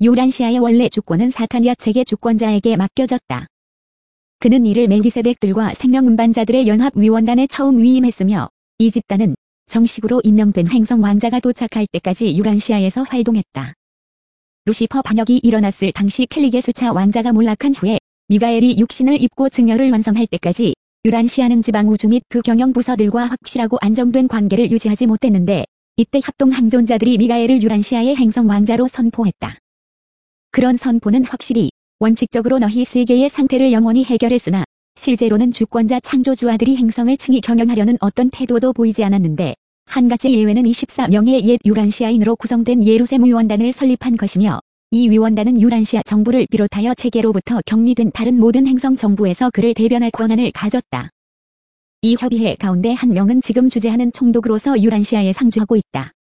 유란시아의 원래 주권은 사타니아 책의 주권자에게 맡겨졌다. 그는 이를 멜기세덱들과 생명운반자들의 연합위원단에 처음 위임했으며 이 집단은 정식으로 임명된 행성왕자가 도착할 때까지 유란시아에서 활동했다. 루시퍼 반역이 일어났을 당시 켈리게스차 왕자가 몰락한 후에 미가엘이 육신을 입고 증여를 완성할 때까지 유란시아는 지방우주 및 그 경영부서들과 확실하고 안정된 관계를 유지하지 못했는데 이때 합동항존자들이 미가엘을 유란시아의 행성왕자로 선포했다. 그런 선포는 확실히 원칙적으로 너희 세계의 상태를 영원히 해결했으나 실제로는 주권자 창조주아들이 행성을 층이 경영하려는 어떤 태도도 보이지 않았는데 한 가지 예외는 24명의 옛 유란시아인으로 구성된 예루셈 위원단을 설립한 것이며 이 위원단은 유란시아 정부를 비롯하여 체계로부터 격리된 다른 모든 행성 정부에서 그를 대변할 권한을 가졌다. 이 협의회 가운데 한 명은 지금 주재하는 총독으로서 유란시아에 상주하고 있다.